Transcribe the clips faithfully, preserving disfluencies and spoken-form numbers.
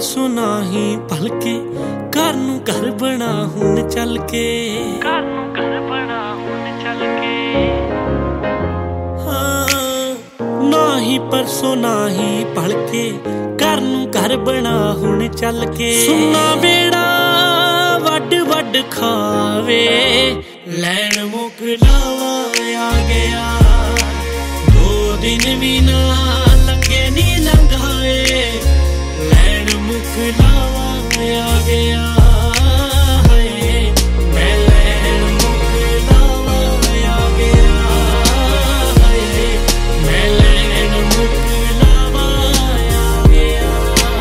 परसों नाही भलके घर नूं घर बना हुण चल के घर नूं घर बना हुण चल के हाँ नाही परसों नाही भलके घर नूं घर बना हुण चल के सुन्ना बेड़ा वड वड खावे लैण मुक लावा आ गया दो दिन भी ना लंघे नी लंघाए लैण मुक लावा आ गया है मैं लैण मुक लावा आ गया है मैं लैण मुक लावा आ गया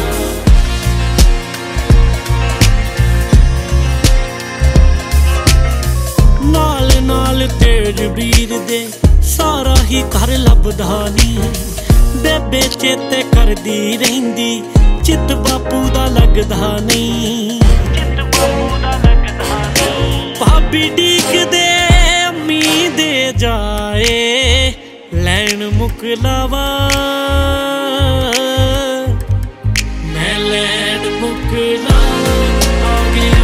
नाल नाल तेज बीर दे सारा ही घर लभदा नी बेबे चेते करदी रहिंदी चित बापू दा लगदा नहीं चित बापू दा लगदा नहीं भाभी डीक दे अम्मी दे जाए लैण मुक लावा मैं लैण मुक लावा आ गया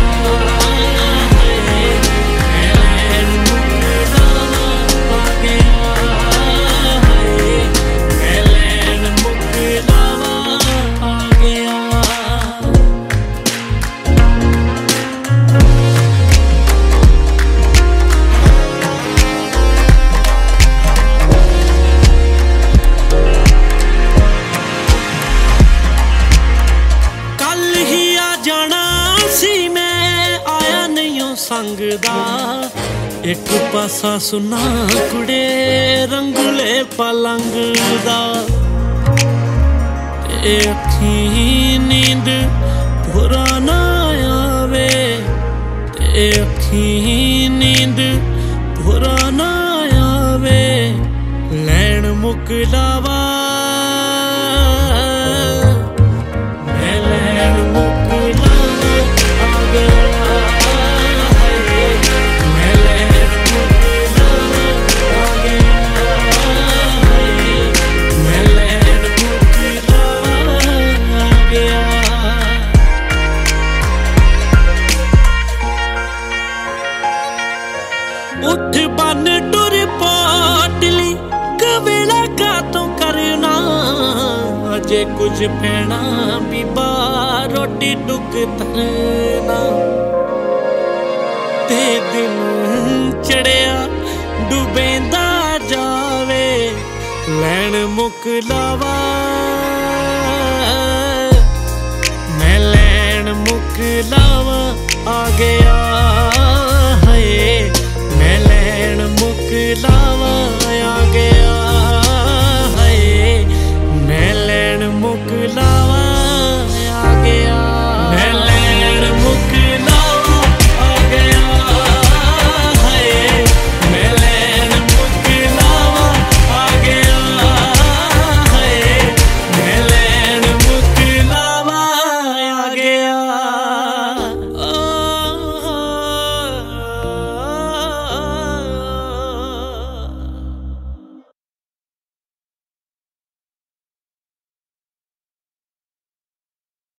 संग दा एक पासा सुना कुड़े रंगले पलंग दा ते अखी नींद पुराना आवे ते अखी नींद पुराना आवे लैण मुक लावा मैं लैण मुक लावा आ गया उठ बन टुर पाटली कवेला का तो करना अजे कुछ पैना बीबा रोटी टुक तरना ते दिन चढ़िया डुबेंदा जावे लैण मुक लावा